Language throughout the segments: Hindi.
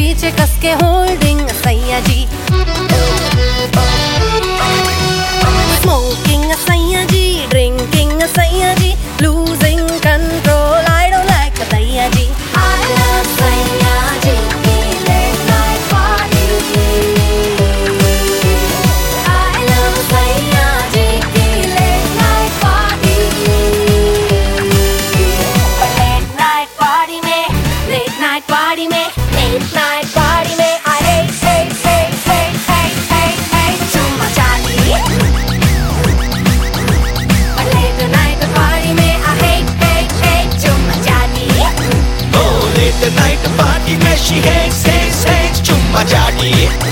पीछे कस के होल्डिंग सैया जी, स्मोकिंग सैया जी, ड्रिंकिंग सैया जी, losing control I don't like सैया जी। आई लव सैया जी की late night party, I love सैया जी की late night party. Late night party में, लेट नाइट पार्टी में, लेट नाइट पार्टी में आई hate चुम्मा चाटी। लेट नाइट पार्टी में आई hate चुम्मा चाटी। Oh, late night party में she hates चुम्मा चाटी।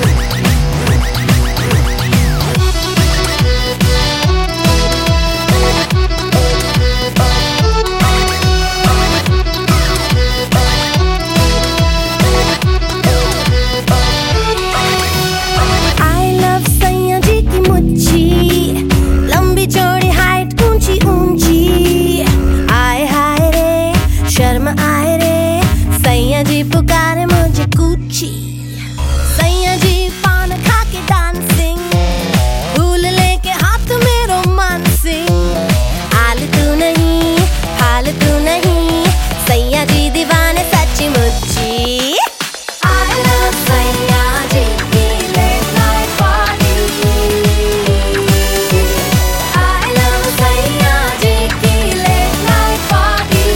शर्म आए रे सैया जी पुकारे मुझे कुची, सैया जी पान खा के डांसिंग, फूल लेके हाथ में रोमांसिंग। हाल तू नहीं सैया जी दीवाने सच्ची मुच्ची। I love सैया जी की late night party, I love सैया जी की late night party।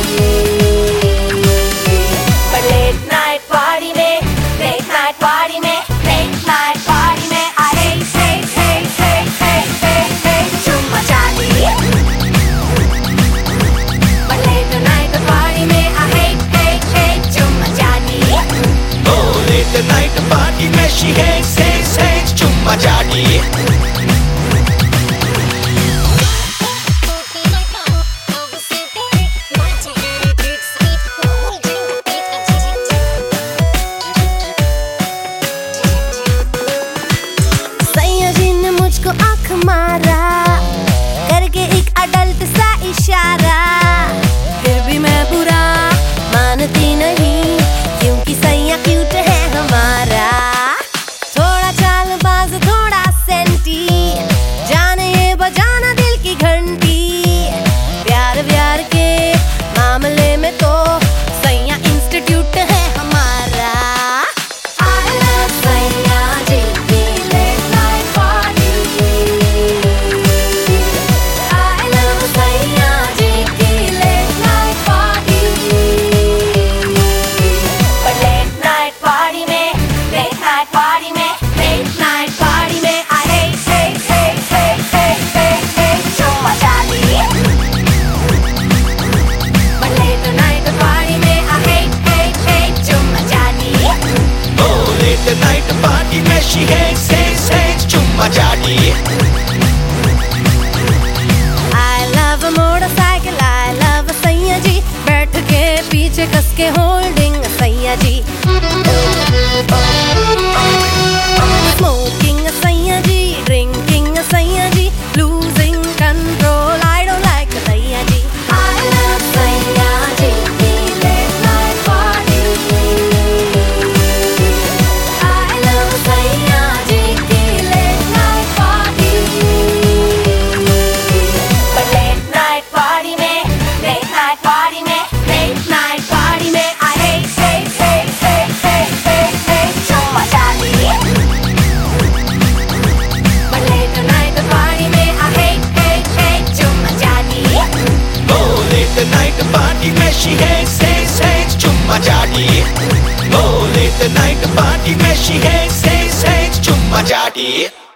Late night party में, लेट नाइट पार्टी में, लेट नाइट पार्टी में आई hate चुम्मा चाटी। लेट नाइट पार्टी में आई hate चुम्मा चाटी। Oh, late night party में she hates चुम्मा चाटी। मुझको आँख मारा करके एक अडल्ट सा इशारा, फिर भी मैं बुरा मानती नहीं क्योंकि सैया क्यूट है हमारा। थोड़ा चालबाज थोड़ा सेंटी, जाने ये बजाना दिल की घंटी। प्यार व्यार के मामले में तो सैया इंस्टीट्यूट है हमारा। I love सैया जी की late night party, I love सैया जी की late night party। Late night party में, लेट नाइट पार्टी में, लेट नाइट पार्टी में आई hate चुम्मा चाटी। लेट नाइट पार्टी में आई hate चुम्मा चाटी। Oh, late night party में she hates चुम्मा चाटी। I love motorcycle, I love सैया जी, बैठ के पीछे कस के होल्डिंग सैया जी, स्मोकिंग सैया जी, ड्रिंकिंग सैया जी, losing control I don't like सैया जी। I love सैया जी की late night party, I love सैया जी की late night party। Late night party में, लेट नाइट पार्टी में, लेट नाइट पार्टी में आई hate चुम्मा चाटी। लेट नाइट पार्टी में आई hate चुम्मा चाटी। Oh, late night party में she hates चुम्मा चाटी। Oh, late night party में she hates चुम्मा चाटी।